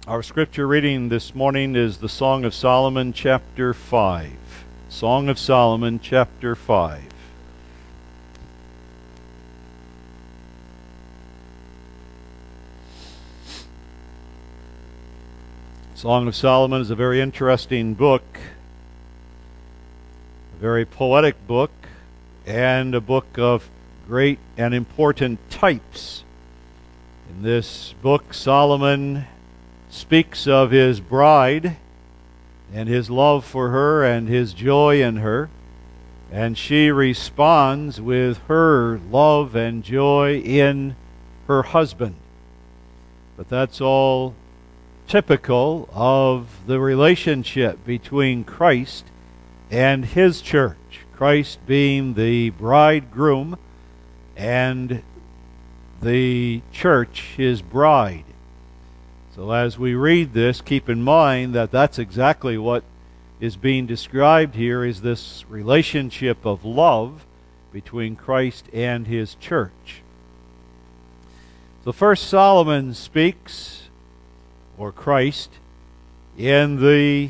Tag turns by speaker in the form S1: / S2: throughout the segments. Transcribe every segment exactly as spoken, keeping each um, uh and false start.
S1: Our scripture reading this morning is the Song of Solomon, chapter five. Song of Solomon, chapter five. Song of Solomon is a very interesting book, a very poetic book, and a book of great and important types. In this book, Solomon speaks of his bride and his love for her and his joy in her, and she responds with her love and joy in her husband. But that's all typical of the relationship between Christ and his church, Christ being the bridegroom and the church his bride. So as we read this, keep in mind that that's exactly what is being described here, is this relationship of love between Christ and his church. So first Solomon speaks, or Christ, in the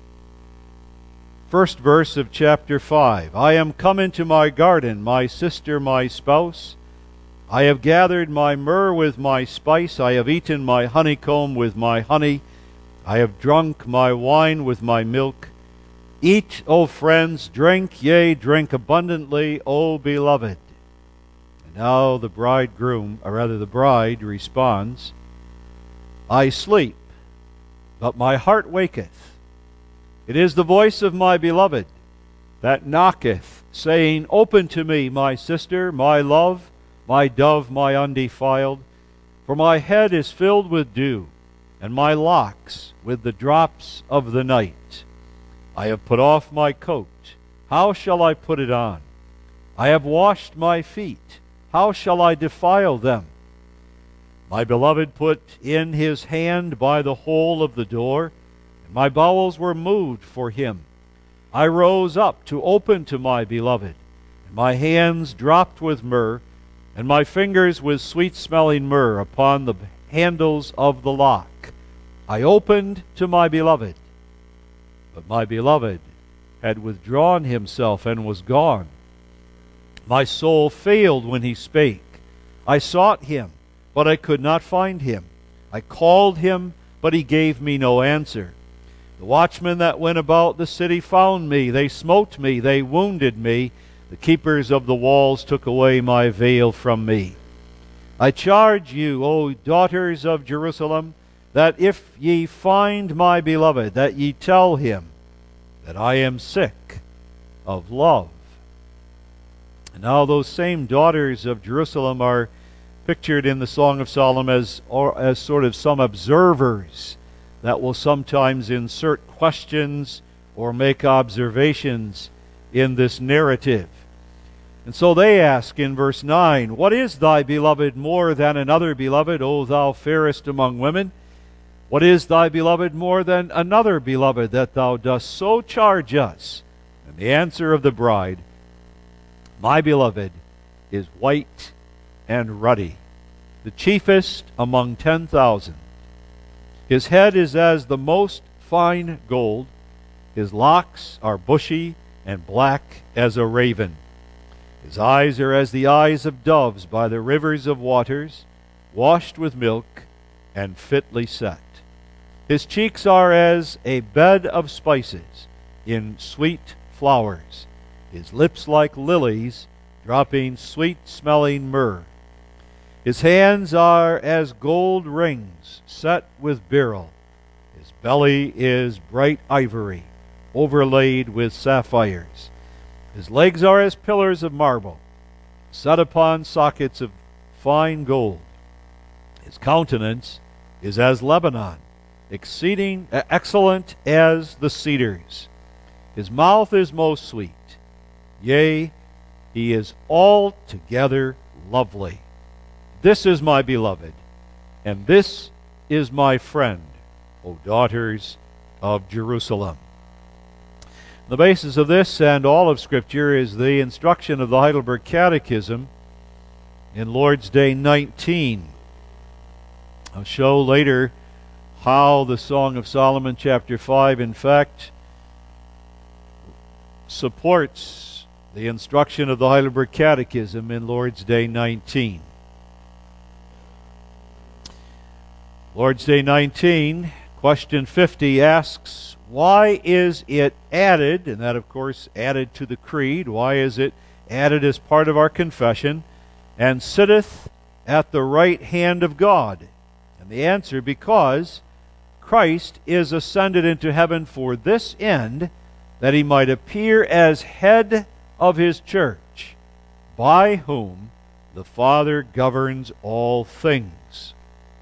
S1: first verse of chapter five. I am come into my garden, my sister, my spouse. I have gathered my myrrh with my spice. I have eaten my honeycomb with my honey. I have drunk my wine with my milk. Eat, O friends, drink, yea, drink abundantly, O beloved. And now the bridegroom, or rather the bride, responds, I sleep, but my heart waketh. It is the voice of my beloved that knocketh, saying, Open to me, my sister, my love, my dove, my undefiled. For my head is filled with dew, and my locks with the drops of the night. I have put off my coat, how shall I put it on? I have washed my feet, how shall I defile them? My beloved put in his hand by the hole of the door, and my bowels were moved for him. I rose up to open to my beloved, and my hands dropped with myrrh, and my fingers with sweet-smelling myrrh upon the handles of the lock. I opened to my beloved, but my beloved had withdrawn himself and was gone. My soul failed when he spake. I sought him, but I could not find him. I called him, but he gave me no answer. The watchmen that went about the city found me. They smote me, they wounded me. The keepers of the walls took away my veil from me. I charge you, O daughters of Jerusalem, that if ye find my beloved, that ye tell him that I am sick of love. And now those same daughters of Jerusalem are pictured in the Song of Solomon as, or as sort of some observers that will sometimes insert questions or make observations in this narrative. And so they ask in verse nine, What is thy beloved more than another beloved, O thou fairest among women? What is thy beloved more than another beloved, that thou dost so charge us? And the answer of the bride, My beloved is white and ruddy, the chiefest among ten thousand. His head is as the most fine gold. His locks are bushy and black as a raven. His eyes are as the eyes of doves by the rivers of waters, washed with milk and fitly set. His cheeks are as a bed of spices in sweet flowers. His lips like lilies, dropping sweet-smelling myrrh. His hands are as gold rings set with beryl. His belly is bright ivory, overlaid with sapphires. His legs are as pillars of marble, set upon sockets of fine gold. His countenance is as Lebanon, exceeding excellent as the cedars. His mouth is most sweet. Yea, he is altogether lovely. This is my beloved, and this is my friend, O daughters of Jerusalem. The basis of this and all of Scripture is the instruction of the Heidelberg Catechism in Lord's Day nineteen. I'll show later how the Song of Solomon chapter five, in fact, supports the instruction of the Heidelberg Catechism in Lord's Day nineteen. Lord's Day nineteen, question fifty asks, why is it added, and that of course added to the creed, why is it added as part of our confession, and sitteth at the right hand of God? And the answer, because Christ is ascended into heaven for this end, that he might appear as head of his church, by whom the Father governs all things.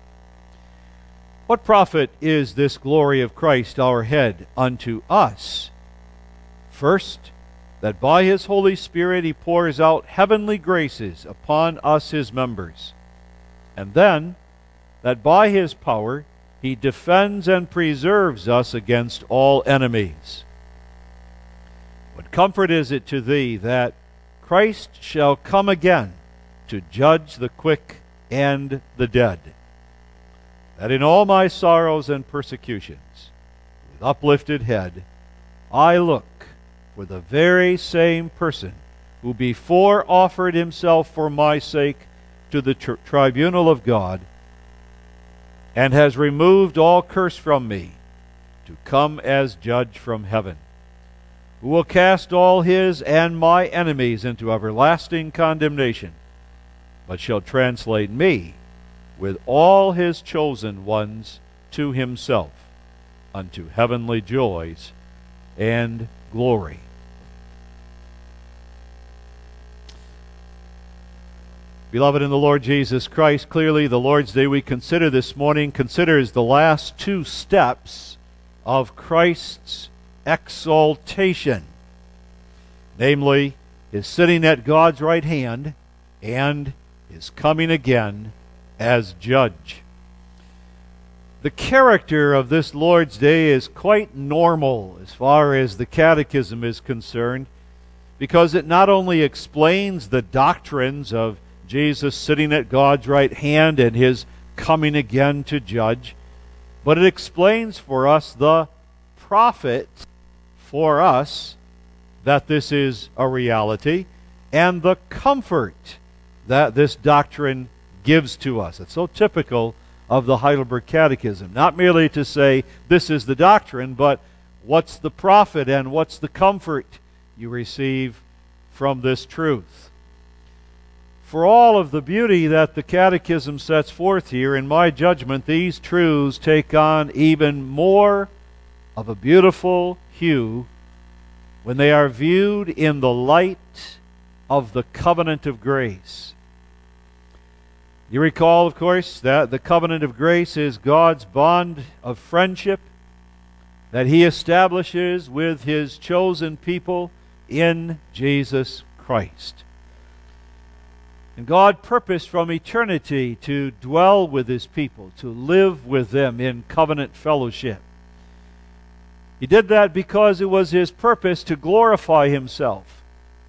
S1: What profit is this glory of Christ our head unto us? First, that by his Holy Spirit he pours out heavenly graces upon us his members. And then, that by his power he defends and preserves us against all enemies. What comfort is it to thee that Christ shall come again to judge the quick and the dead, that in all my sorrows and persecutions, with uplifted head, I look for the very same person who before offered himself for my sake to the tri- tribunal of God, and has removed all curse from me, to come as judge from heaven, who will cast all his and my enemies into everlasting condemnation, but shall translate me with all his chosen ones to himself, unto heavenly joys and glory. Beloved in the Lord Jesus Christ, clearly the Lord's Day we consider this morning considers the last two steps of Christ's exaltation, namely his sitting at God's right hand and his coming again as judge. The character of this Lord's Day is quite normal as far as the Catechism is concerned, because it not only explains the doctrines of Jesus sitting at God's right hand and his coming again to judge, but it explains for us the profit for us that this is a reality, and the comfort that this doctrine gives to us. It's so typical of the Heidelberg Catechism. Not merely to say, this is the doctrine, but what's the profit and what's the comfort you receive from this truth. For all of the beauty that the Catechism sets forth here, in my judgment, these truths take on even more of a beautiful hue when they are viewed in the light of the covenant of grace. You recall, of course, that the covenant of grace is God's bond of friendship that he establishes with his chosen people in Jesus Christ. And God purposed from eternity to dwell with his people, to live with them in covenant fellowship. He did that because it was his purpose to glorify himself.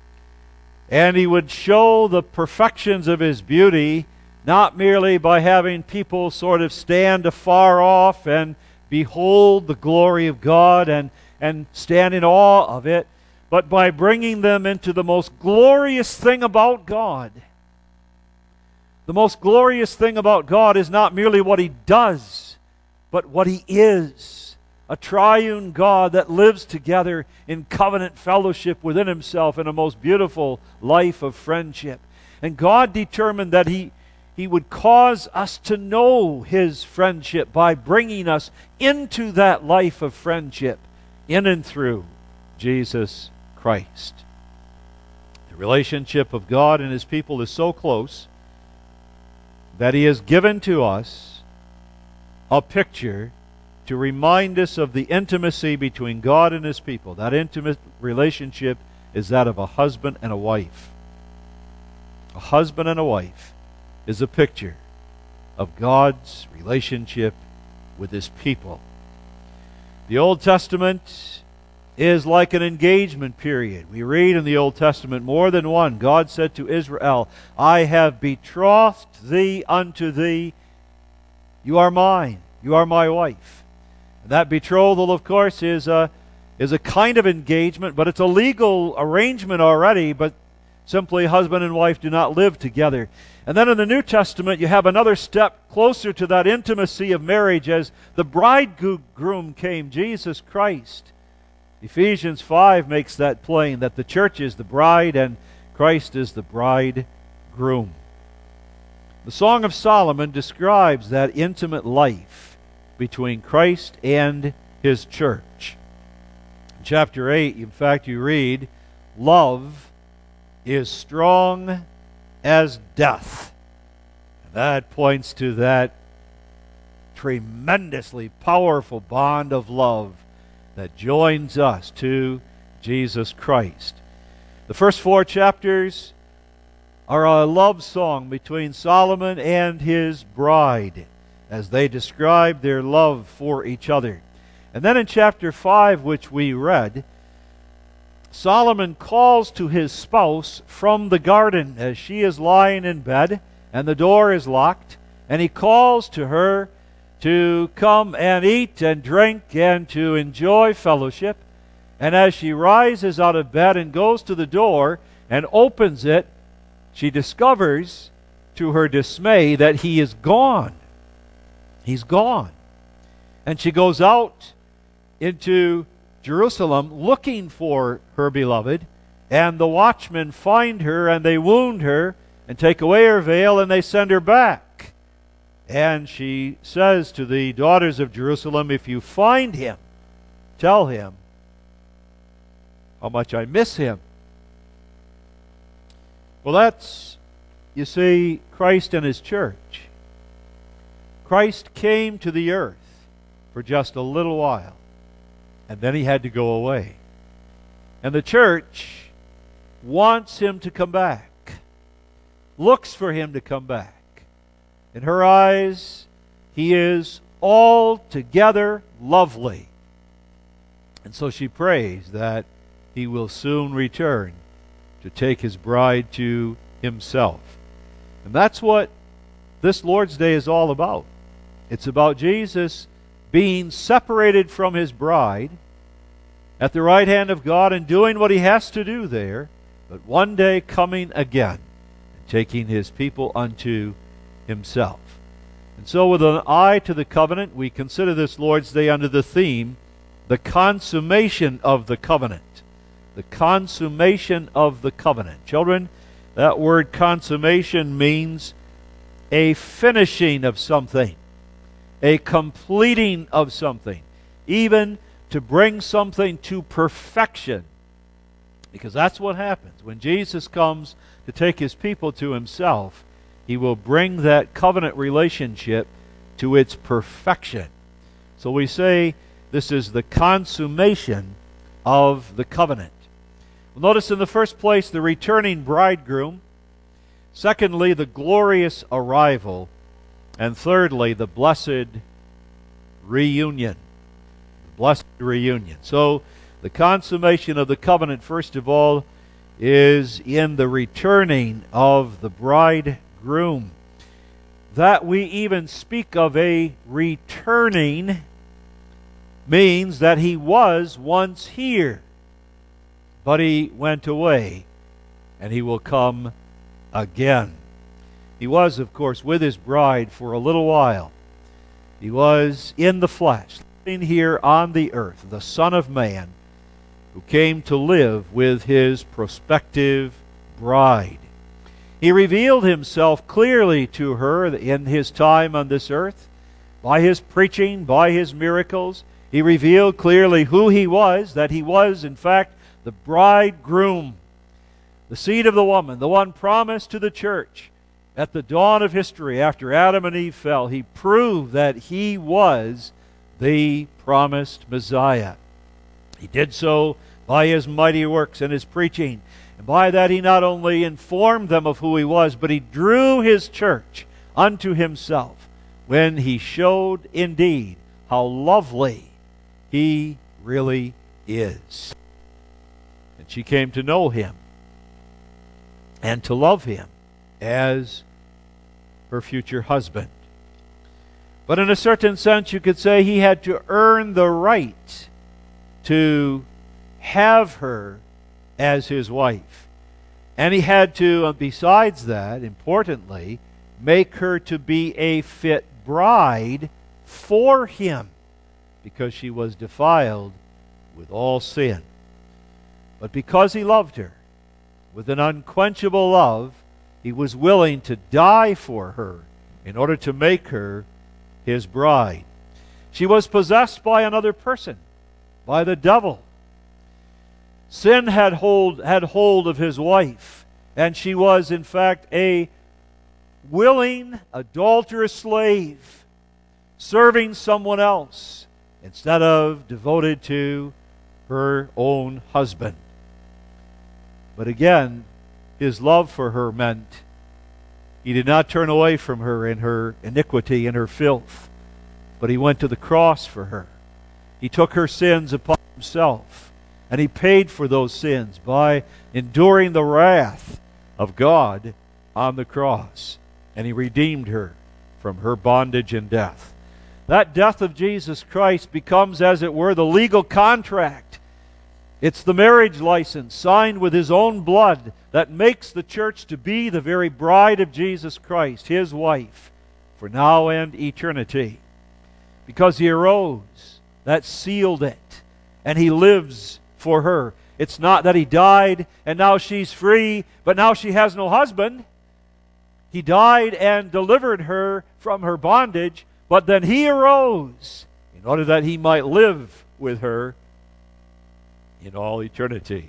S1: And he would show the perfections of his beauty not merely by having people sort of stand afar off and behold the glory of God and, and stand in awe of it, but by bringing them into the most glorious thing about God. The most glorious thing about God is not merely what he does, but what he is. A triune God that lives together in covenant fellowship within himself in a most beautiful life of friendship. And God determined that he He would cause us to know his friendship by bringing us into that life of friendship in and through Jesus Christ. The relationship of God and his people is so close that he has given to us a picture to remind us of the intimacy between God and his people. That intimate relationship is that of a husband and a wife. A husband and a wife is a picture of God's relationship with his people. The Old Testament is like an engagement period. We read in the Old Testament more than one. God said to Israel, I have betrothed thee unto thee. You are mine. You are my wife. And that betrothal, of course, is a, is a kind of engagement, but it's a legal arrangement already, but simply husband and wife do not live together. And then in the New Testament, you have another step closer to that intimacy of marriage as the bridegroom came, Jesus Christ. Ephesians five makes that plain, that the church is the bride and Christ is the bridegroom. The Song of Solomon describes that intimate life between Christ and His church. In chapter eight, in fact, you read, "Love is strong as death." And that points to that tremendously powerful bond of love that joins us to Jesus Christ. The first four chapters are a love song between Solomon and his bride as they describe their love for each other. And then in chapter five, which we read, Solomon calls to his spouse from the garden as she is lying in bed and the door is locked, and he calls to her to come and eat and drink and to enjoy fellowship. And as she rises out of bed and goes to the door and opens it, she discovers to her dismay that he is gone. He's gone. And she goes out into Jerusalem looking for her beloved, and the watchmen find her and they wound her and take away her veil and they send her back. And she says to the daughters of Jerusalem, "If you find him, tell him how much I miss him." Well, that's, you see, Christ and His church. Christ came to the earth for just a little while, and then He had to go away. And the church wants Him to come back, looks for Him to come back. In her eyes, He is altogether lovely. And so she prays that He will soon return to take His bride to Himself. And that's what this Lord's Day is all about. It's about Jesus being separated from His bride at the right hand of God and doing what He has to do there, but one day coming again and taking His people unto Himself. And so with an eye to the covenant, we consider this Lord's Day under the theme, the consummation of the covenant. The consummation of the covenant. Children, that word consummation means a finishing of something, a completing of something, even to bring something to perfection. Because that's what happens. When Jesus comes to take His people to Himself, He will bring that covenant relationship to its perfection. So we say this is the consummation of the covenant. Well, notice in the first place the returning bridegroom. Secondly, the glorious arrival. And thirdly, the blessed reunion. The blessed reunion. So the consummation of the covenant, first of all, is in the returning of the bridegroom. That we even speak of a returning means that He was once here, but He went away, and He will come again. He was, of course, with His bride for a little while. He was in the flesh, living here on the earth, the Son of Man, who came to live with His prospective bride. He revealed Himself clearly to her in His time on this earth. By His preaching, by His miracles, He revealed clearly who He was, that He was, in fact, the bridegroom, the seed of the woman, the one promised to the church at the dawn of history after Adam and Eve fell. He proved that He was the promised Messiah. He did so by His mighty works and His preaching. And by that He not only informed them of who He was, but He drew His church unto Himself when He showed indeed how lovely He really is. And she came to know Him and to love Him as her future husband. But in a certain sense, you could say he had to earn the right to have her as his wife. And he had to, besides that, importantly, make her to be a fit bride for him, because she was defiled with all sin. But because he loved her with an unquenchable love, he was willing to die for her in order to make her his bride. She was possessed by another person, by the devil. Sin had hold, had hold of his wife, and she was, in fact, a willing, adulterous slave, serving someone else instead of devoted to her own husband. But again, his love for her meant he did not turn away from her in her iniquity and her filth, but he went to the cross for her. He took her sins upon himself, and he paid for those sins by enduring the wrath of God on the cross. And he redeemed her from her bondage and death. That death of Jesus Christ becomes, as it were, the legal contract. It's the marriage license signed with his own blood that makes the church to be the very bride of Jesus Christ, his wife, for now and eternity. Because he arose, that sealed it, and he lives for her. It's not that he died and now she's free, but now she has no husband. He died and delivered her from her bondage, but then he arose in order that he might live with her in all eternity.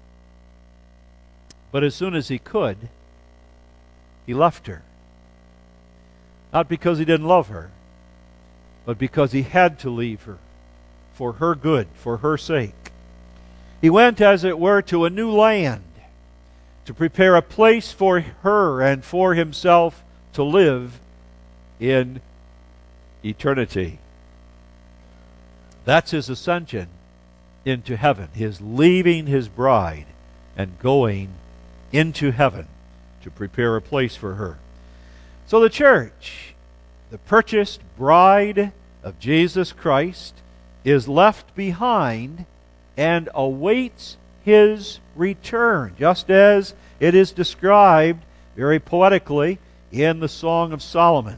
S1: But as soon as he could, he left her. Not because he didn't love her, but because he had to leave her for her good, for her sake. He went, as it were, to a new land to prepare a place for her and for himself to live in eternity. That's his ascension into heaven, his leaving his bride and going into heaven to prepare a place for her. So the church, the purchased bride of Jesus Christ, is left behind and awaits his return, just as it is described very poetically in the Song of Solomon.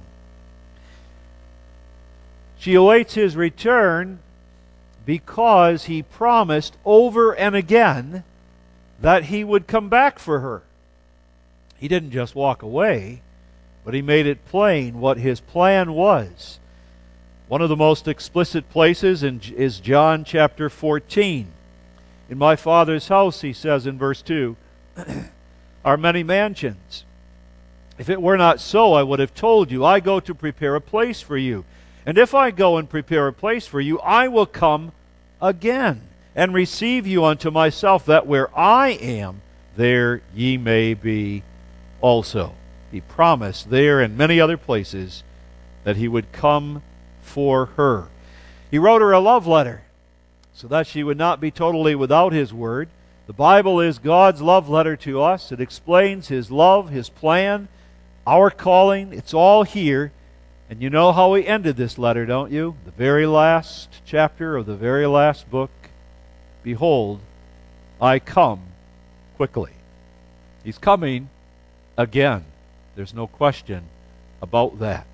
S1: She awaits his return because he promised over and again that he would come back for her. He didn't just walk away, but he made it plain what his plan was. One of the most explicit places in, is John chapter fourteen. In my Father's house, he says in verse two, are many mansions. If it were not so, I would have told you, I go to prepare a place for you. And if I go and prepare a place for you, I will come again and receive you unto myself, that where I am, there ye may be also. He promised there and many other places that he would come for her. He wrote her a love letter so that she would not be totally without his word. The Bible is God's love letter to us. It explains his love, his plan, our calling. It's all here. And you know how he ended this letter, don't you? The very last chapter of the very last book. Behold, I come quickly. He's coming again. There's no question about that.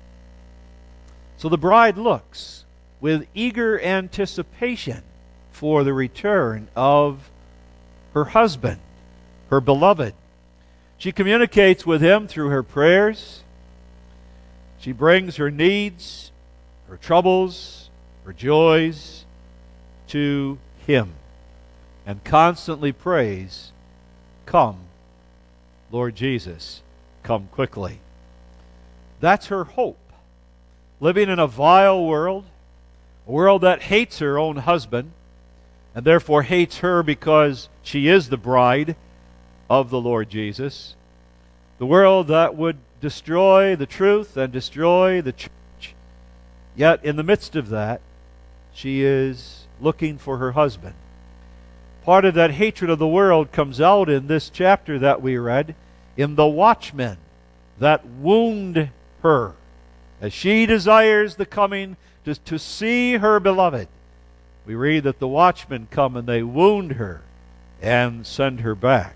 S1: So the bride looks with eager anticipation for the return of her husband, her beloved. She communicates with him through her prayers. She brings her needs, her troubles, her joys to him and constantly prays, come, Lord Jesus, come quickly. That's her hope. Living in a vile world, a world that hates her own husband, and therefore hates her because she is the bride of the Lord Jesus. The world that would destroy the truth and destroy the church. Yet in the midst of that, she is looking for her husband. Part of that hatred of the world comes out in this chapter that we read, in the watchmen that wound her as she desires the coming to, to see her beloved, we read that the watchmen come and they wound her and send her back.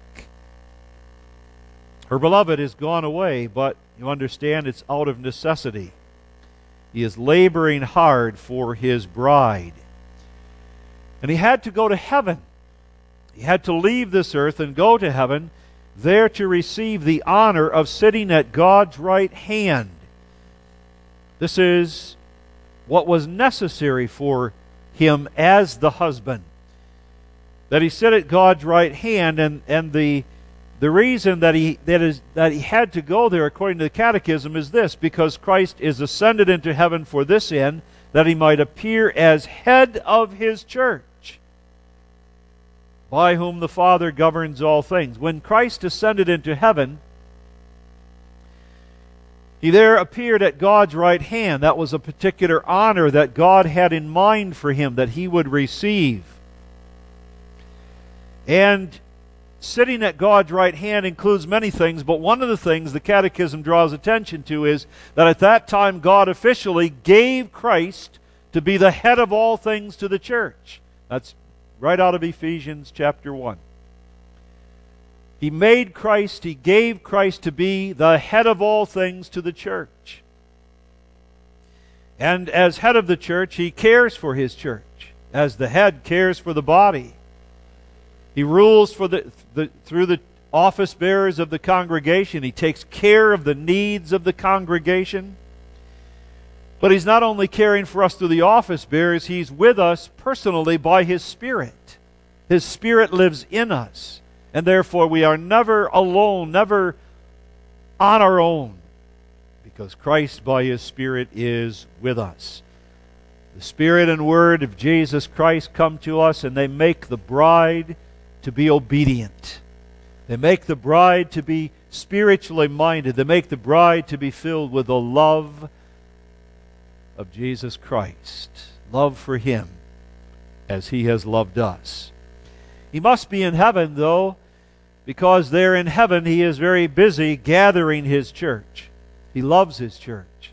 S1: Her beloved is gone away, but you understand it's out of necessity. He is laboring hard for his bride. And he had to go to heaven. He had to leave this earth and go to heaven, there to receive the honor of sitting at God's right hand. This is what was necessary for him as the husband, that he sit at God's right hand, and, and the the reason that he that is that he had to go there, according to the Catechism, is this: because Christ is ascended into heaven for this end, that he might appear as head of his church, by whom the Father governs all things. When Christ ascended into heaven, he there appeared at God's right hand. That was a particular honor that God had in mind for him, that he would receive. And sitting at God's right hand includes many things, but one of the things the Catechism draws attention to is that at that time God officially gave Christ to be the head of all things to the church. That's right out of Ephesians chapter one. He made Christ, he gave Christ to be the head of all things to the church. And as head of the church, he cares for his church, as the head cares for the body. He rules for the, the through the office bearers of the congregation. He takes care of the needs of the congregation. But he's not only caring for us through the office bearers, he's with us personally by his Spirit. His Spirit lives in us. And therefore we are never alone, never on our own, because Christ by his Spirit is with us. The Spirit and Word of Jesus Christ come to us, and they make the bride to be obedient. They make the bride to be spiritually minded. They make the bride to be filled with the love of Jesus Christ. Love for him as he has loved us. He must be in heaven, though, because there in heaven he is very busy gathering his church. He loves his church.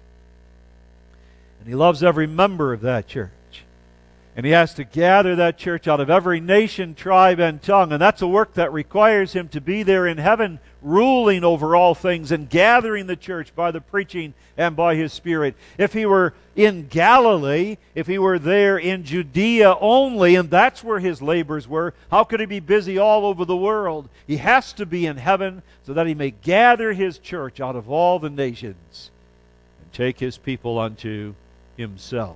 S1: And he loves every member of that church. And he has to gather that church out of every nation, tribe, and tongue. And that's a work that requires him to be there in heaven, ruling over all things and gathering the church by the preaching and by his Spirit. If he were in Galilee, if he were there in Judea only, and that's where his labors were, how could he be busy all over the world? He has to be in heaven so that he may gather his church out of all the nations and take his people unto himself.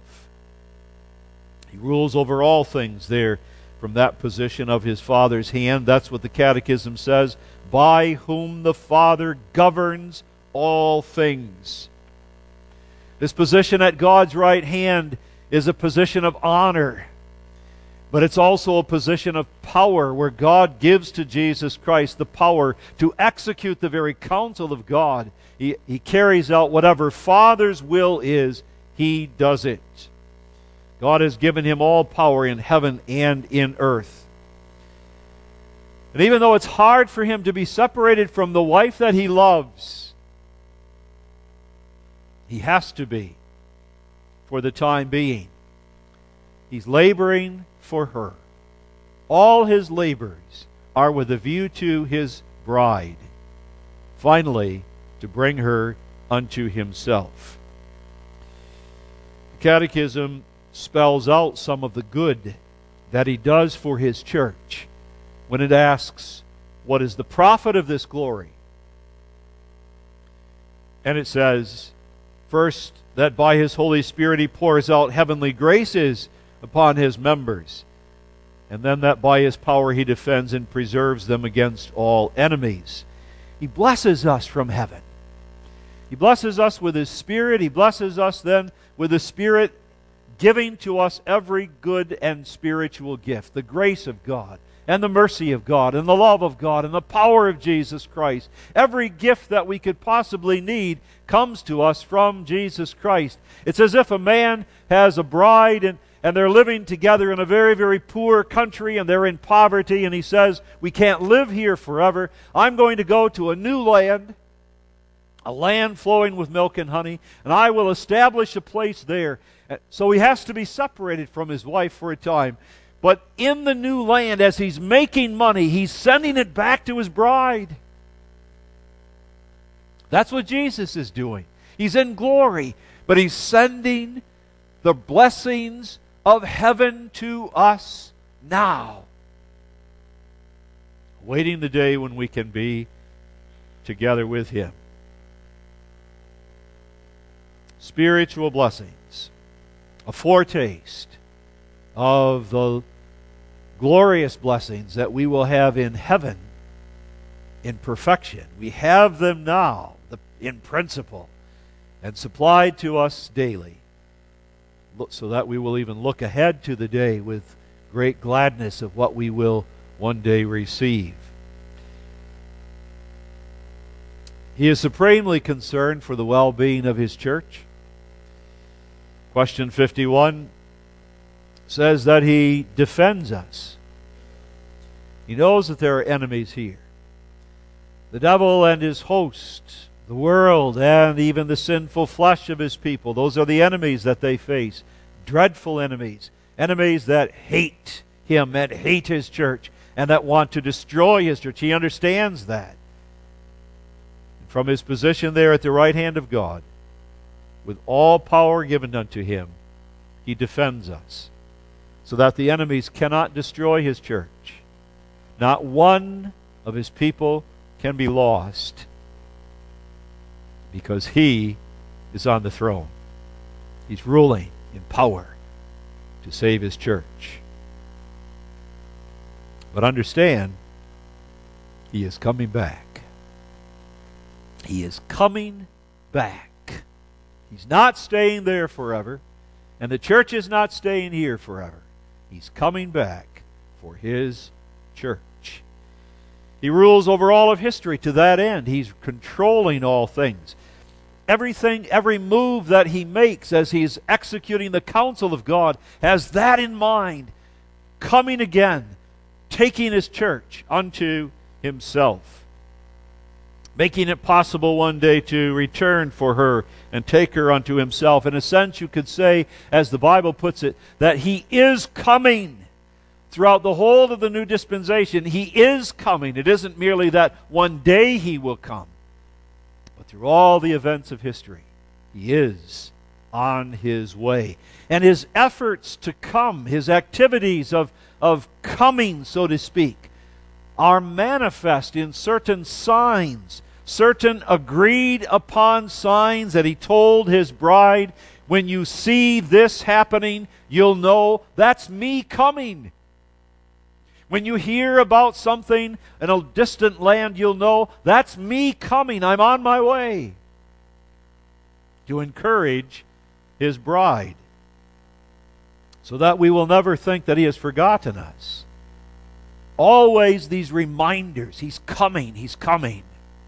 S1: He rules over all things there from that position of his Father's hand. That's what the Catechism says, by whom the Father governs all things. This position at God's right hand is a position of honor, but it's also a position of power, where God gives to Jesus Christ the power to execute the very counsel of God. He, he carries out whatever Father's will is, he does it. God has given him all power in heaven and in earth. And even though it's hard for him to be separated from the wife that he loves, he has to be for the time being. He's laboring for her. All his labors are with a view to his bride, finally to bring her unto himself. The Catechism spells out some of the good that he does for his church when it asks, what is the profit of this glory? And it says, first, that by his Holy Spirit he pours out heavenly graces upon his members, and then that by his power he defends and preserves them against all enemies. He blesses us from heaven. He blesses us with his Spirit. He blesses us then with the Spirit giving to us every good and spiritual gift, the grace of God, and the mercy of God, and the love of God, and the power of Jesus Christ. Every gift that we could possibly need comes to us from Jesus Christ. It's as if a man has a bride, and, and they're living together in a very, very poor country, and they're in poverty, and he says, we can't live here forever. I'm going to go to a new land. a land flowing with milk and honey, and I will establish a place there. So he has to be separated from his wife for a time. But in the new land, as he's making money, he's sending it back to his bride. That's what Jesus is doing. He's in glory, but he's sending the blessings of heaven to us now, waiting the day when we can be together with him. Spiritual blessings, a foretaste of the glorious blessings that we will have in heaven in perfection. We have them now in principle and supplied to us daily, so that we will even look ahead to the day with great gladness of what we will one day receive. He is supremely concerned for the well-being of his church. Question fifty-one says that he defends us. He knows that there are enemies here. The devil and his host, the world, and even the sinful flesh of his people. Those are the enemies that they face. Dreadful enemies. Enemies that hate him and hate his church and that want to destroy his church. He understands that. And from his position there at the right hand of God, with all power given unto him, he defends us, so that the enemies cannot destroy his church. Not one of his people can be lost, because he is on the throne. He's ruling in power to save his church. But understand, he is coming back. He is coming back. He's not staying there forever, and the church is not staying here forever. He's coming back for his church. He rules over all of history to that end. He's controlling all things. Everything, every move that he makes as he's executing the counsel of God has that in mind. Coming again, taking his church unto himself. Making it possible one day to return for her and take her unto himself. In a sense, you could say, as the Bible puts it, that he is coming. Throughout the whole of the new dispensation, he is coming. It isn't merely that one day he will come, but through all the events of history, he is on his way. And his efforts to come, his activities of, of coming, so to speak, are manifest in certain signs, certain agreed upon signs that he told his bride, when you see this happening, you'll know that's me coming. When you hear about something in a distant land, you'll know that's me coming. I'm on my way. To encourage his bride, so that we will never think that he has forgotten us. Always these reminders. He's coming. He's coming.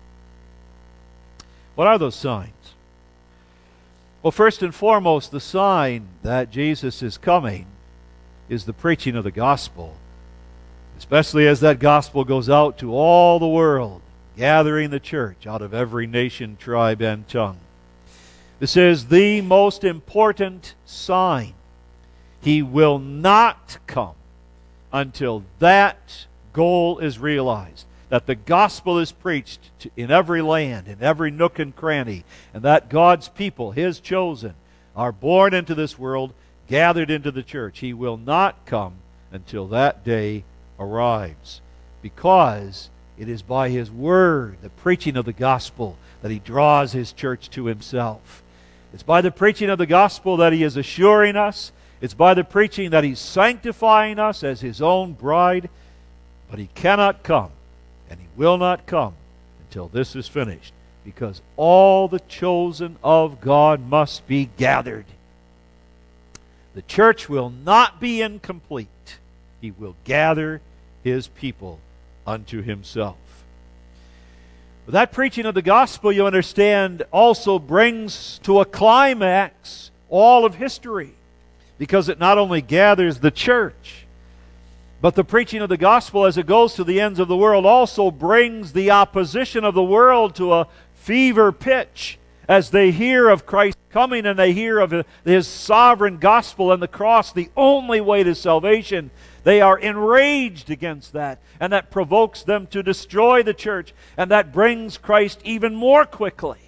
S1: What are those signs? Well, first and foremost, the sign that Jesus is coming is the preaching of the gospel. Especially as that gospel goes out to all the world, gathering the church out of every nation, tribe, and tongue. This is the most important sign. He will not come until that goal is realized, that the gospel is preached to, in every land, in every nook and cranny, and that God's people, his chosen, are born into this world, gathered into the church. He will not come until that day arrives, because it is by his word, the preaching of the gospel, that he draws his church to himself. It's by the preaching of the gospel that he is assuring us. It's by the preaching that he's sanctifying us as his own bride. But he cannot come, and he will not come until this is finished, because all the chosen of God must be gathered. The church will not be incomplete. He will gather his people unto himself. But that preaching of the gospel, you understand, also brings to a climax all of history, because it not only gathers the church, but the preaching of the gospel as it goes to the ends of the world also brings the opposition of the world to a fever pitch as they hear of Christ coming and they hear of His sovereign gospel and the cross, the only way to salvation. They are enraged against that, and that provokes them to destroy the church, and that brings Christ even more quickly.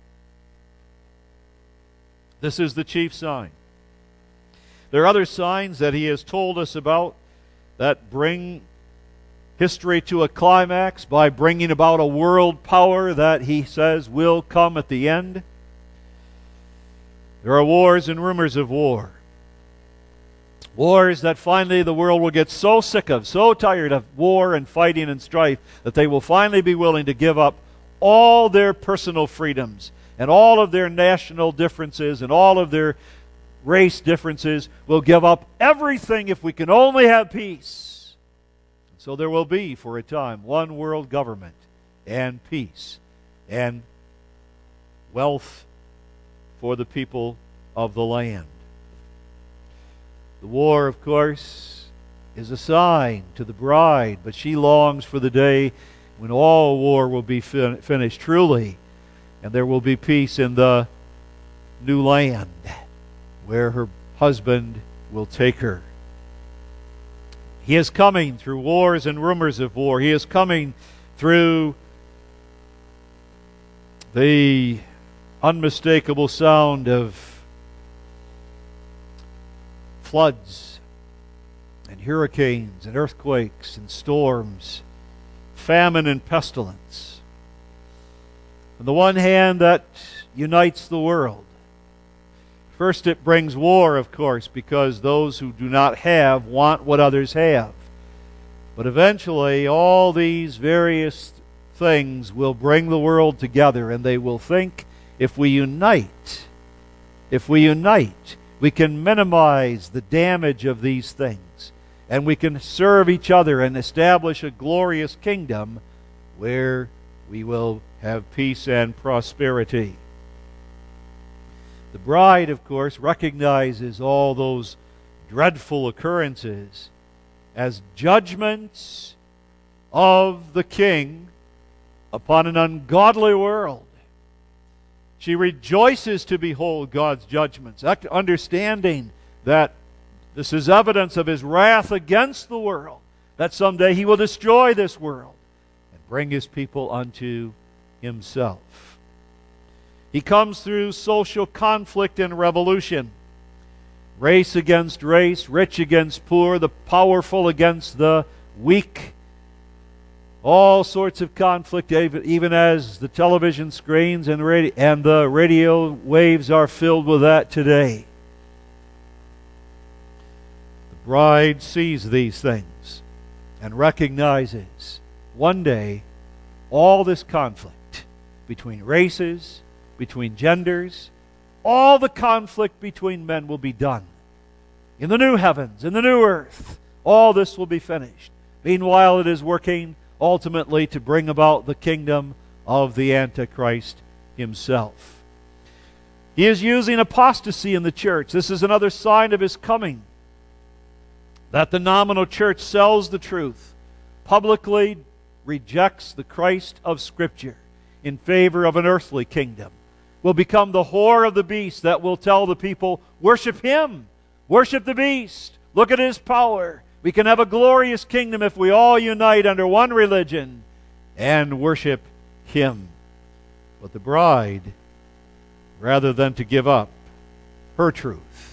S1: This is the chief sign. There are other signs that He has told us about that bring history to a climax by bringing about a world power that He says will come at the end. There are wars and rumors of war. Wars that finally the world will get so sick of, so tired of war and fighting and strife, that they will finally be willing to give up all their personal freedoms and all of their national differences and all of their race differences. Will give up everything if we can only have peace. So there will be, for a time, one world government and peace and wealth for the people of the land. The war, of course, is a sign to the bride, but she longs for the day when all war will be fin- finished truly, and there will be peace in the new land where her husband will take her. He is coming through wars and rumors of war. He is coming through the unmistakable sound of floods and hurricanes and earthquakes and storms, famine and pestilence. On the one hand, that unites the world. First, it brings war, of course, because those who do not have want what others have. But eventually, all these various things will bring the world together, and they will think, if we unite, if we unite, we can minimize the damage of these things, and we can serve each other and establish a glorious kingdom where we will have peace and prosperity. The bride, of course, recognizes all those dreadful occurrences as judgments of the king upon an ungodly world. She rejoices to behold God's judgments, understanding that this is evidence of His wrath against the world, that someday He will destroy this world and bring His people unto Himself. He comes through social conflict and revolution, race against race, rich against poor, the powerful against the weak. All sorts of conflict, even as the television screens and, radio, and the radio waves are filled with that today. The bride sees these things and recognizes one day all this conflict between races, between genders, all the conflict between men will be done. In the new heavens, in the new earth, all this will be finished. Meanwhile, it is working ultimately to bring about the kingdom of the Antichrist himself. He is using apostasy in the church. This is another sign of his coming, that the nominal church sells the truth, publicly rejects the Christ of Scripture in favor of an earthly kingdom, will become the whore of the beast that will tell the people, worship him, worship the beast, look at his power. We can have a glorious kingdom if we all unite under one religion and worship him. But the bride, rather than to give up her truth,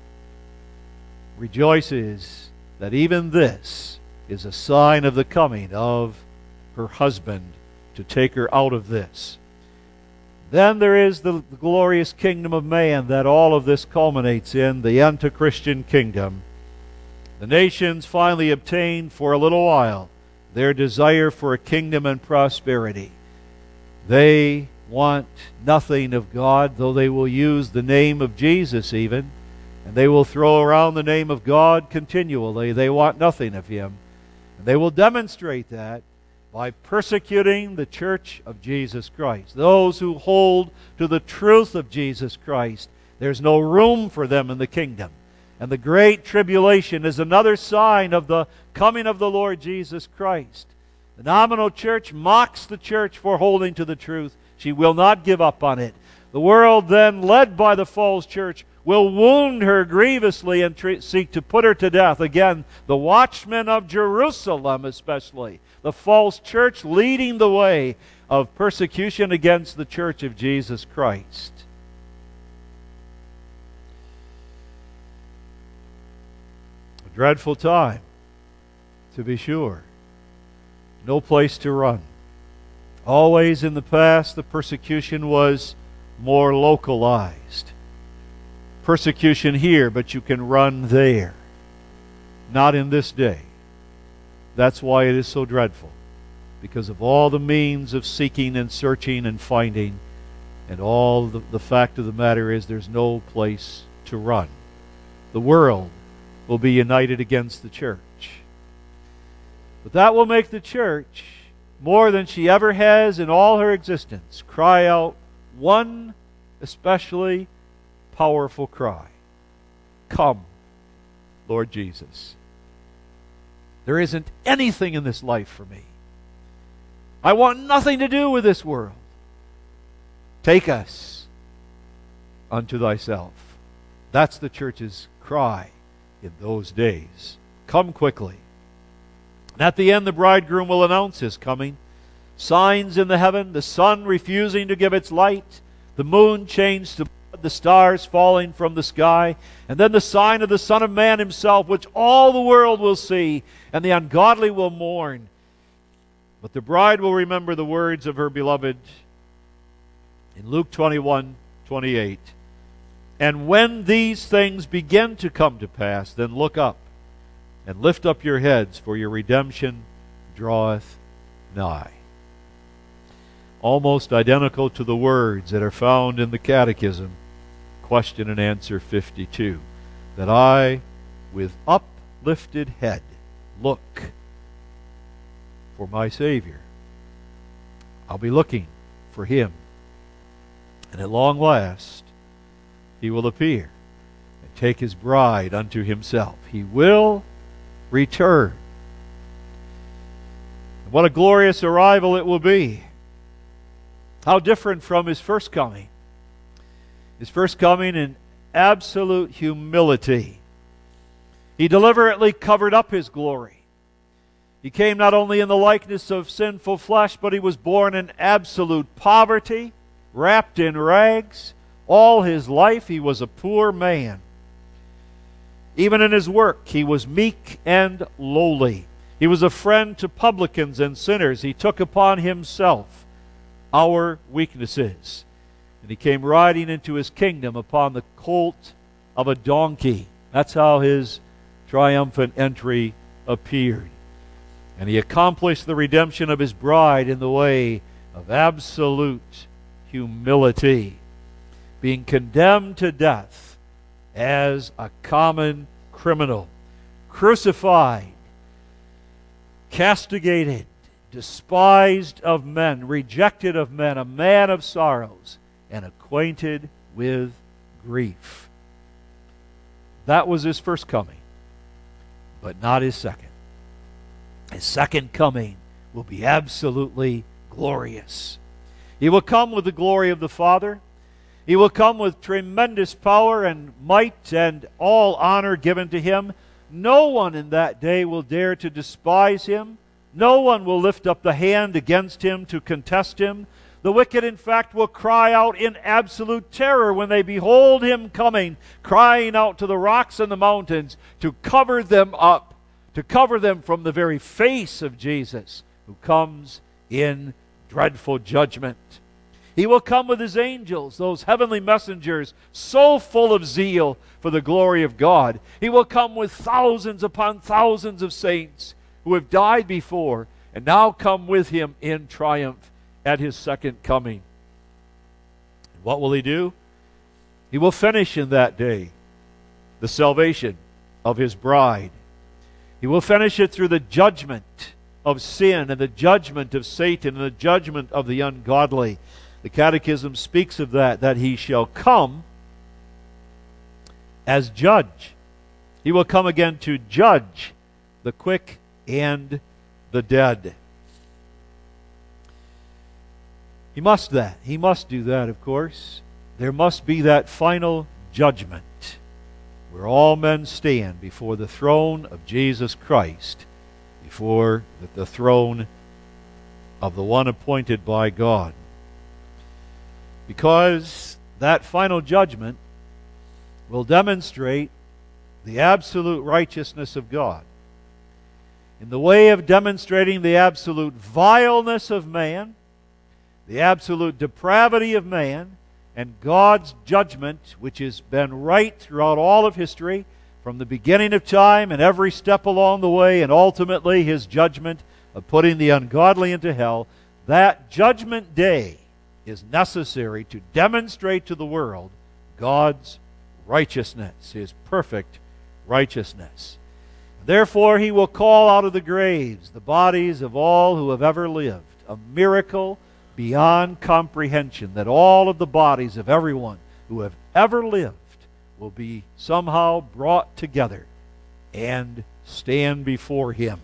S1: rejoices that even this is a sign of the coming of her husband to take her out of this. Then there is the glorious kingdom of man that all of this culminates in, the anti-Christian kingdom. The nations finally obtain for a little while their desire for a kingdom and prosperity. They want nothing of God, though they will use the name of Jesus even, and they will throw around the name of God continually. They want nothing of him. And they will demonstrate that by persecuting the church of Jesus Christ. Those who hold to the truth of Jesus Christ, there's no room for them in the kingdom. And the great tribulation is another sign of the coming of the Lord Jesus Christ. The nominal church mocks the church for holding to the truth, She will not give up on it. The world then, led by the false church, will wound her grievously and tre- seek to put her to death. Again, the watchmen of Jerusalem especially, the false church leading the way of persecution against the church of Jesus Christ. A dreadful time, to be sure. No place to run. Always in the past, the persecution was more localized. Persecution here, but you can run there. Not in this day. That's why it is so dreadful. Because of all the means of seeking and searching and finding, and all the, the fact of the matter is there's no place to run. The world will be united against the church. But that will make the church, more than she ever has in all her existence, cry out one especially powerful cry. Come, Lord Jesus. There isn't anything in this life for me. I want nothing to do with this world. Take us unto thyself. That's the church's cry in those days. Come quickly. And at the end, the bridegroom will announce his coming. Signs in the heaven, the sun refusing to give its light, the moon changed to blood, the stars falling from the sky, and then the sign of the Son of Man himself, which all the world will see, and the ungodly will mourn. But the bride will remember the words of her beloved in Luke twenty-one twenty-eight. And when these things begin to come to pass, then look up and lift up your heads, for your redemption draweth nigh. Almost identical to the words that are found in the Catechism, question and answer fifty-two. That I, with uplifted head, look for my Savior. I'll be looking for Him. And at long last, He will appear and take His bride unto Himself. He will return. What a glorious arrival it will be. How different from His first coming. His first coming in absolute humility. He deliberately covered up His glory. He came not only in the likeness of sinful flesh, but He was born in absolute poverty, wrapped in rags. All His life He was a poor man. Even in His work, He was meek and lowly. He was a friend to publicans and sinners. He took upon Himself our weaknesses. And He came riding into His kingdom upon the colt of a donkey. That's how His triumphant entry appeared. And He accomplished the redemption of His bride in the way of absolute humility, being condemned to death as a common criminal, crucified, castigated, despised of men, rejected of men, a man of sorrows, and acquainted with grief. That was His first coming, but not His second. His second coming will be absolutely glorious. He will come with the glory of the Father. He will come with tremendous power and might and all honor given to Him. No one in that day will dare to despise Him. No one will lift up the hand against Him to contest Him. The wicked, in fact, will cry out in absolute terror when they behold Him coming, crying out to the rocks and the mountains to cover them up, to cover them from the very face of Jesus, who comes in dreadful judgment. He will come with His angels, those heavenly messengers, so full of zeal for the glory of God. He will come with thousands upon thousands of saints who have died before and now come with Him in triumph at His second coming. And what will He do? He will finish in that day the salvation of His bride. He will finish it through the judgment of sin and the judgment of Satan and the judgment of the ungodly. The Catechism speaks of that, that He shall come as judge. He will come again to judge the quick and the dead. He must that. He must do that, of course. There must be that final judgment where all men stand before the throne of Jesus Christ, before the throne of the one appointed by God. Because that final judgment will demonstrate the absolute righteousness of God. In the way of demonstrating the absolute vileness of man, the absolute depravity of man, and God's judgment, which has been right throughout all of history, from the beginning of time and every step along the way, and ultimately His judgment of putting the ungodly into hell, that judgment day is necessary to demonstrate to the world God's righteousness, His perfect righteousness. Therefore He will call out of the graves the bodies of all who have ever lived, a miracle beyond comprehension, that all of the bodies of everyone who have ever lived will be somehow brought together and stand before Him.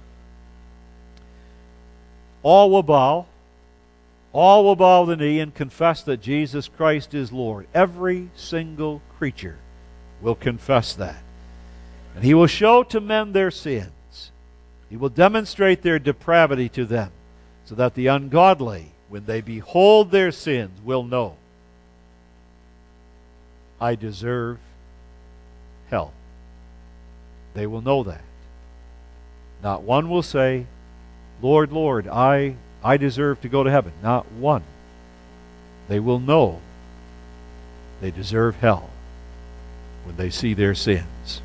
S1: All will bow, all will bow the knee and confess that Jesus Christ is Lord. Every single creature will confess that. And He will show to men their sins. He will demonstrate their depravity to them, so that the ungodly, when they behold their sins, will know, I deserve hell. They will know that. Not one will say, Lord, Lord, I, I deserve to go to heaven. Not one. They will know they deserve hell when they see their sins.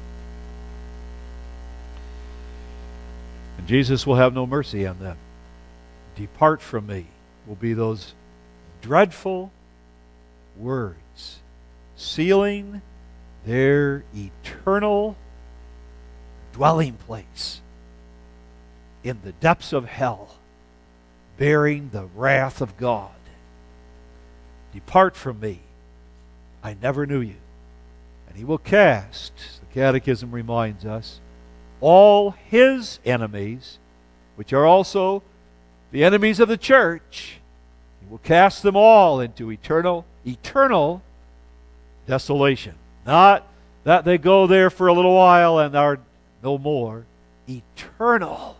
S1: And Jesus will have no mercy on them. Depart from me will be those dreadful words, sealing their eternal dwelling place in the depths of hell, bearing the wrath of God. Depart from me, I never knew you. And He will cast, the Catechism reminds us, all His enemies, which are also the enemies of the church, He will cast them all into eternal, eternal desolation. Not that they go there for a little while and are no more. Eternal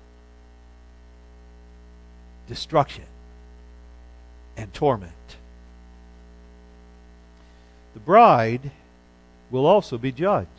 S1: destruction and torment. The bride will also be judged.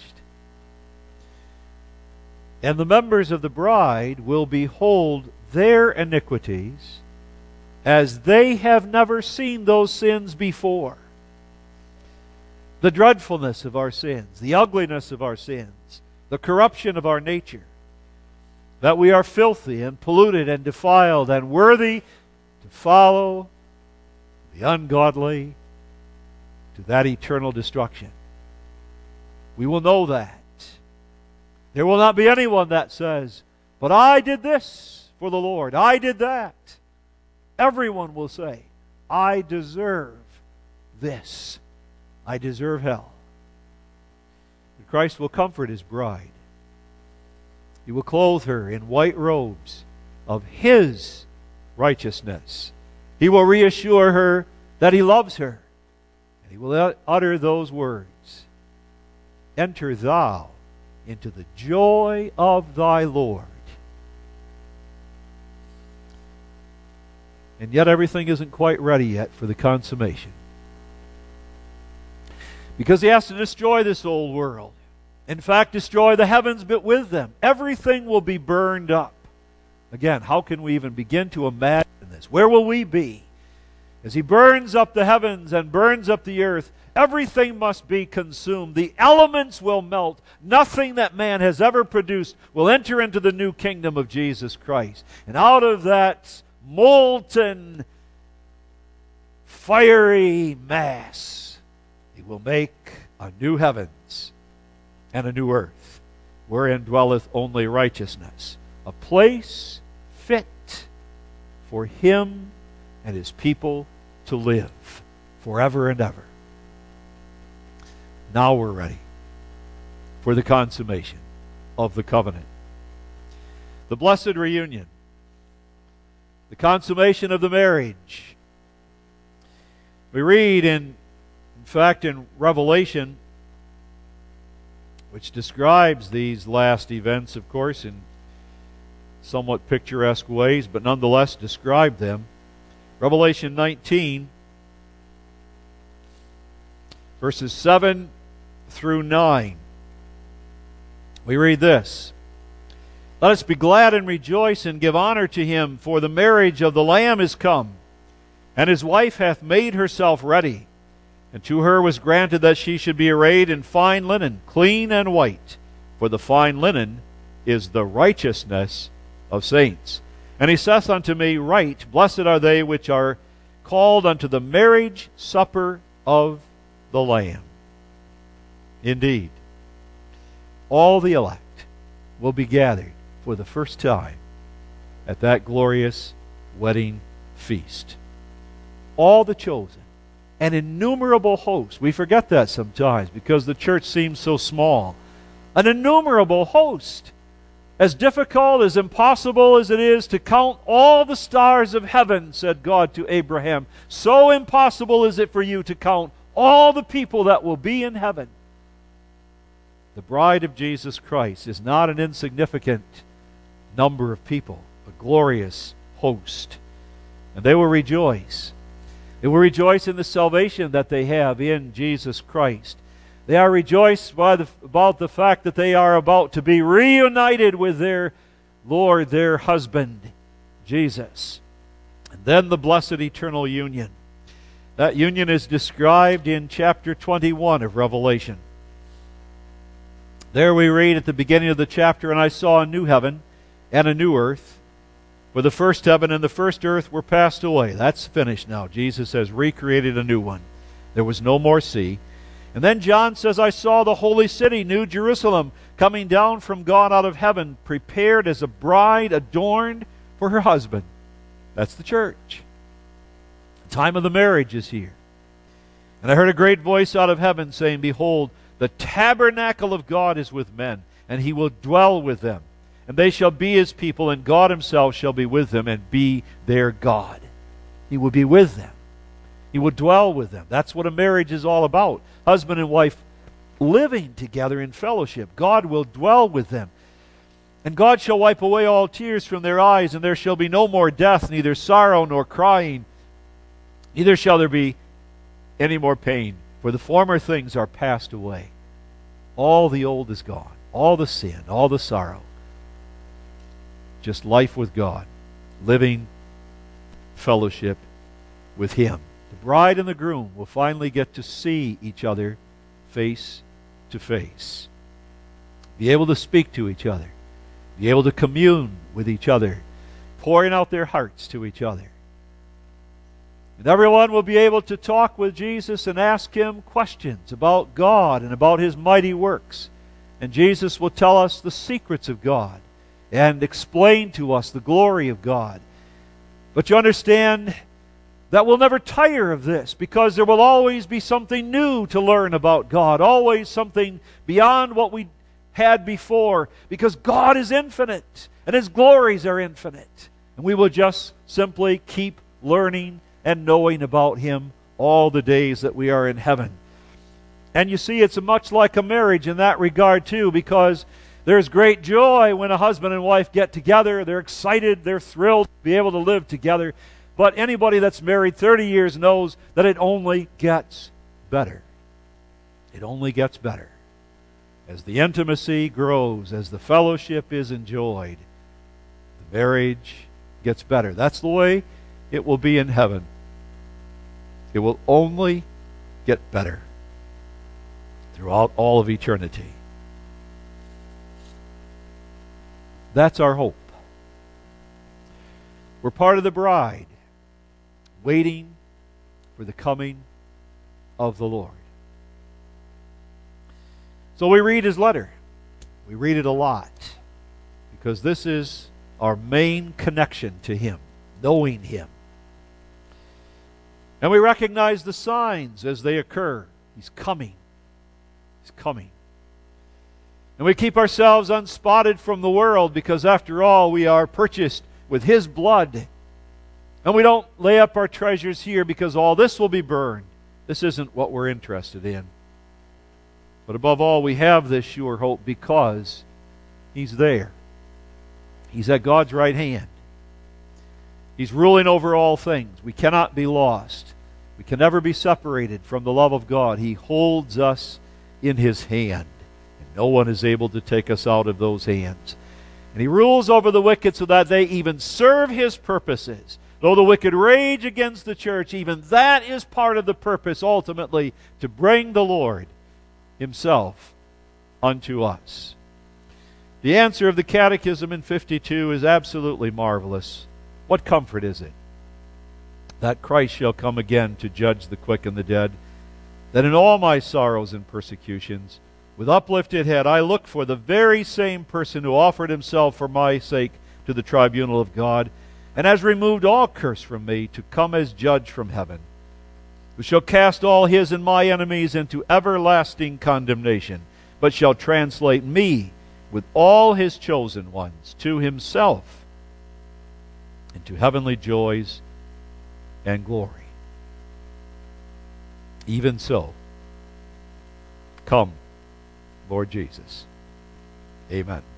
S1: And the members of the bride will behold their iniquities as they have never seen those sins before. The dreadfulness of our sins, the ugliness of our sins, the corruption of our nature, that we are filthy and polluted and defiled and worthy to follow the ungodly to that eternal destruction. We will know that. There will not be anyone that says, but I did this for the Lord, I did that. Everyone will say, I deserve this. I deserve hell. And Christ will comfort His bride. He will clothe her in white robes of His righteousness. He will reassure her that He loves her. And He will utter those words, enter thou into the joy of thy Lord. And yet everything isn't quite ready yet for the consummation. Because He has to destroy this old world. In fact, destroy the heavens, but with them. Everything will be burned up. Again, how can we even begin to imagine this? Where will we be? As He burns up the heavens and burns up the earth, everything must be consumed. The elements will melt. Nothing that man has ever produced will enter into the new kingdom of Jesus Christ. And out of that molten, fiery mass, He will make a new heavens and a new earth, wherein dwelleth only righteousness, a place fit for Him and His people to live forever and ever. Now we're ready for the consummation of the covenant. The blessed reunion, the consummation of the marriage, We read in, in fact, in Revelation, which describes these last events, of course, in somewhat picturesque ways, but nonetheless describe them. Revelation nineteen, verses seven through nine. We read this: Let us be glad and rejoice and give honor to him, for the marriage of the Lamb is come, and his wife hath made herself ready. And to her was granted that she should be arrayed in fine linen, clean and white, for the fine linen is the righteousness of saints. And he saith unto me, Right, blessed are they which are called unto the marriage supper of the Lamb. Indeed, all the elect will be gathered for the first time at that glorious wedding feast. All the chosen, an innumerable host. We forget that sometimes because the church seems so small. An innumerable host. As difficult, as impossible as it is to count all the stars of heaven, said God to Abraham, so impossible is it for you to count all the people that will be in heaven. The bride of Jesus Christ is not an insignificant number of people, a glorious host. And they will rejoice. They will rejoice in the salvation that they have in Jesus Christ. They are rejoiced by the, about the fact that they are about to be reunited with their Lord, their husband, Jesus. And then the blessed eternal union. That union is described in chapter twenty-one of Revelation. There we read at the beginning of the chapter, And I saw a new heaven and a new earth, for the first heaven and the first earth were passed away. That's finished now. Jesus has recreated a new one. There was no more sea. And then John says, I saw the holy city, New Jerusalem, coming down from God out of heaven, prepared as a bride adorned for her husband. That's the church. The time of the marriage is here. And I heard a great voice out of heaven saying, Behold, the tabernacle of God is with men, and he will dwell with them. And they shall be his people, and God himself shall be with them and be their God. He will be with them. He will dwell with them. That's what a marriage is all about. Husband and wife living together in fellowship. God will dwell with them. And God shall wipe away all tears from their eyes, and there shall be no more death, neither sorrow nor crying. Neither shall there be any more pain, for the former things are passed away. All the old is gone. All the sin, all the sorrow. Just life with God, living fellowship with him. The bride and the groom will finally get to see each other face to face, be able to speak to each other, be able to commune with each other, pouring out their hearts to each other. And everyone will be able to talk with Jesus and ask him questions about God and about his mighty works. And Jesus will tell us the secrets of God and explain to us the glory of God. But you understand that we'll never tire of this, because there will always be something new to learn about God, always something beyond what we had before, because God is infinite and his glories are infinite. And we will just simply keep learning and knowing about him all the days that we are in heaven. And you see, it's much like a marriage in that regard too, because there's great joy when a husband and wife get together. They're excited, they're thrilled to be able to live together. But anybody that's married thirty years knows that it only gets better. It only gets better. As the intimacy grows, as the fellowship is enjoyed, the marriage gets better. That's the way it will be in heaven. It will only get better throughout all of eternity. That's our hope. We're part of the bride, waiting for the coming of the Lord. So we read his letter. We read it a lot, because this is our main connection to him, knowing him. And we recognize the signs as they occur. He's coming. He's coming. And we keep ourselves unspotted from the world, because after all, we are purchased with his blood. And we don't lay up our treasures here because all this will be burned. This isn't what we're interested in. But above all, we have this sure hope because He's there. He's at God's right hand. He's ruling over all things. We cannot be lost. We can never be separated from the love of God. He holds us in His hand. And no one is able to take us out of those hands. And He rules over the wicked so that they even serve His purposes. Though the wicked rage against the church, even that is part of the purpose ultimately, to bring the Lord Himself unto us. The answer of the Catechism in fifty-two is absolutely marvelous. What comfort is it? That Christ shall come again to judge the quick and the dead, that in all my sorrows and persecutions, with uplifted head, I look for the very same person who offered Himself for my sake to the tribunal of God, and has removed all curse from me, to come as judge from heaven, who shall cast all His and my enemies into everlasting condemnation, but shall translate me with all His chosen ones to Himself into heavenly joys and glory. Even so, come, Lord Jesus. Amen.